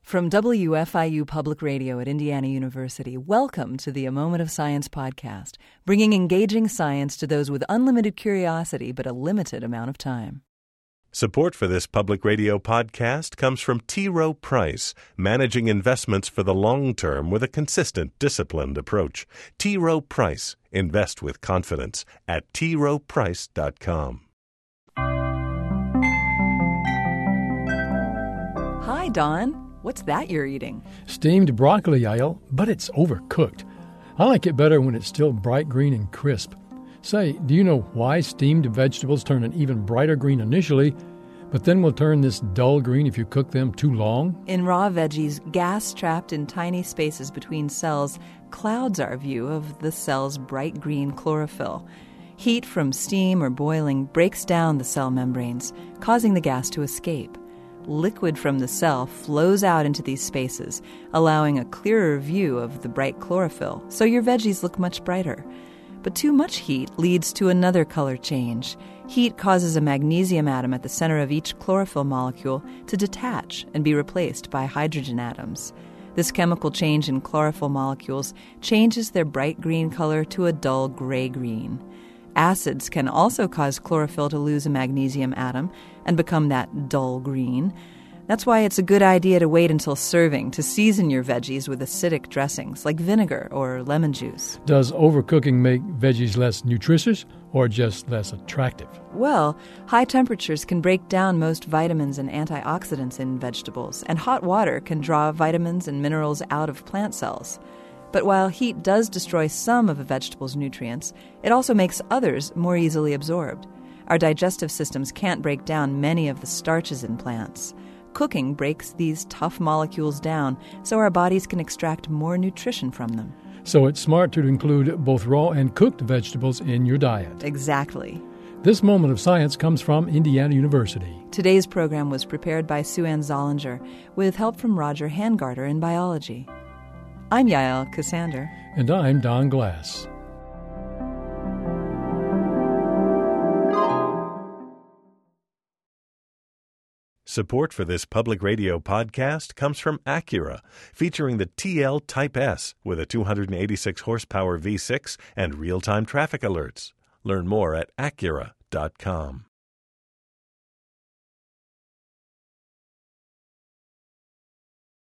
From WFIU Public Radio at Indiana University, welcome to the A Moment of Science podcast, bringing engaging science to those with unlimited curiosity but a limited amount of time. Support for this public radio podcast comes from T. Rowe Price, managing investments for the long term with a consistent, disciplined approach. T. Rowe Price. Invest with confidence at troweprice.com. Hi, Don. What's that you're eating? Steamed broccoli, Yael, but it's overcooked. I like it better when it's still bright green and crisp. Say, do you know why steamed vegetables turn an even brighter green initially, but then will turn this dull green if you cook them too long? In raw veggies, gas trapped in tiny spaces between cells clouds our view of the cell's bright green chlorophyll. Heat from steam or boiling breaks down the cell membranes, causing the gas to escape. Liquid from the cell flows out into these spaces, allowing a clearer view of the bright chlorophyll, so your veggies look much brighter. But too much heat leads to another color change. Heat causes a magnesium atom at the center of each chlorophyll molecule to detach and be replaced by hydrogen atoms. This chemical change in chlorophyll molecules changes their bright green color to a dull gray-green. Acids can also cause chlorophyll to lose a magnesium atom and become that dull green. That's why it's a good idea to wait until serving to season your veggies with acidic dressings like vinegar or lemon juice. Does overcooking make veggies less nutritious or just less attractive? Well, high temperatures can break down most vitamins and antioxidants in vegetables, and hot water can draw vitamins and minerals out of plant cells. But while heat does destroy some of a vegetable's nutrients, it also makes others more easily absorbed. Our digestive systems can't break down many of the starches in plants. Cooking breaks these tough molecules down so our bodies can extract more nutrition from them. So it's smart to include both raw and cooked vegetables in your diet. Exactly. This Moment of Science comes from Indiana University. Today's program was prepared by Sue Ann Zollinger with help from Roger Hangarter in biology. I'm Yael Cassander. And I'm Don Glass. Support for this public radio podcast comes from Acura, featuring the TL Type S with a 286 horsepower V6 and real-time traffic alerts. Learn more at Acura.com.